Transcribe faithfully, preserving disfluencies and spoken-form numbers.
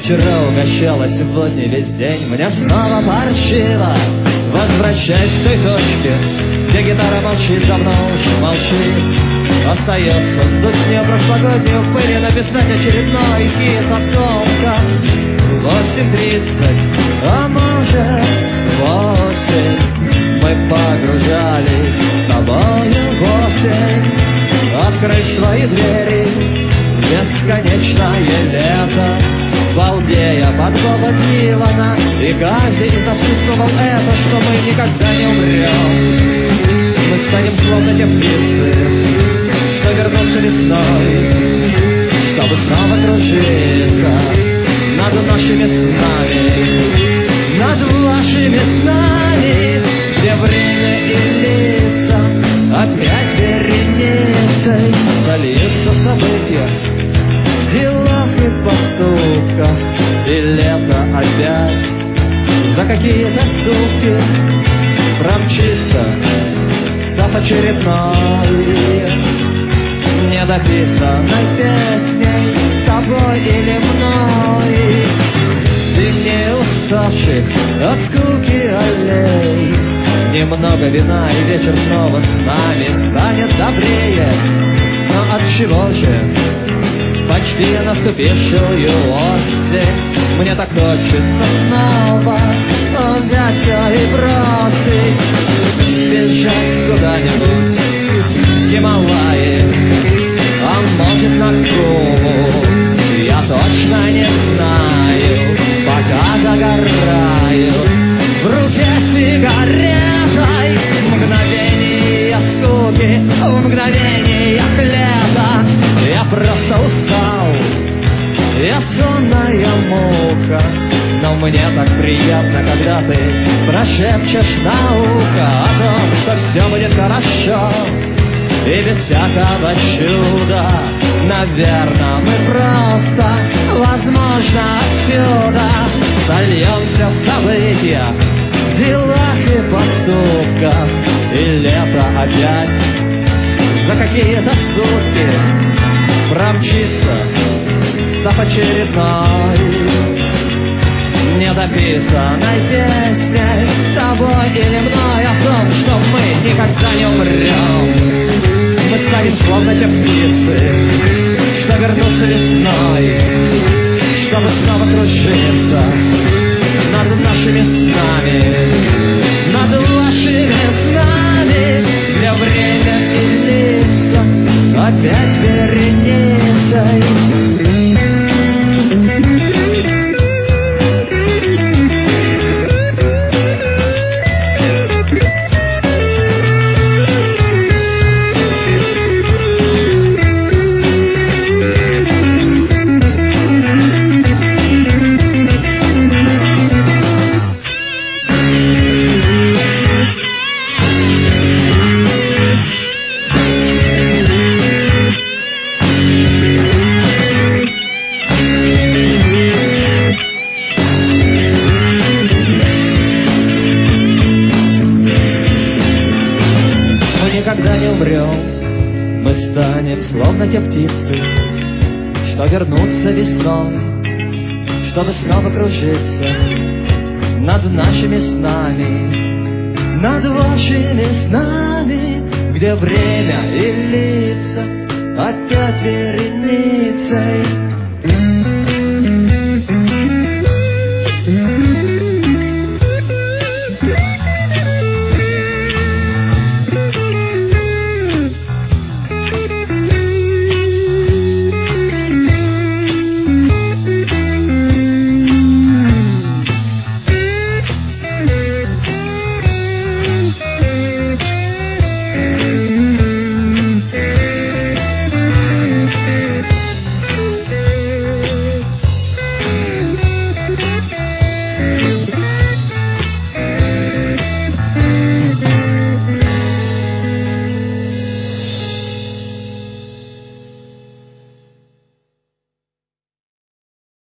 вчера угощала, сегодня весь день мне снова паршиво. Возвращаясь к той точке, где гитара молчит, давно уж молчит. Остается сдуть мне прошлогоднюю пыль и написать очередной хит о том, как восемь тридцать, а может восемь, мы погружались с тобою в осень. Открыть свои двери, бесконечное лето, балдея под голод Дилана. И каждый из нас чувствовал это, что мы никогда не умрем. Мы станем словно те птицы, что вернутся весной, чтобы снова кружиться над нашими снами, над вашими снами, где время и лица опять вереницей сольются в событиях, делах и поступках. И лето опять за какие-то сутки промчится, став очередной недописанной песней, тобой или мной. Зимние уставших от скуки аллей, немного вина и вечер снова с нами станет добрее. Но от чего же почти наступившую осень мне так хочется снова взять все и бросить, бежать куда-нибудь в Гималаи, а может на Кубу, я точно не знаю, пока загораю в руке сигаретой. Мгновение скуки, в мгновениях лета я просто устал, я сонная муха. Но мне так приятно, когда ты прошепчешь на ухо о том, что все будет хорошо и без всякого чуда. Наверное, мы просто, возможно, отсюда сольемся в событиях, делах и поступках. И лето опять за какие-то сутки промчится, став очередной недописанной песней, тобой или мной, о том, что мы никогда не умрем. Мы станем словно те птицы, что вернутся весной, чтобы снова кружиться над нашими снами, над вашими снами, где время и лица опять вереницей. Словно те птицы, что вернутся весной, чтобы снова кружиться над нашими снами, над вашими снами, где время и лица опять вереницей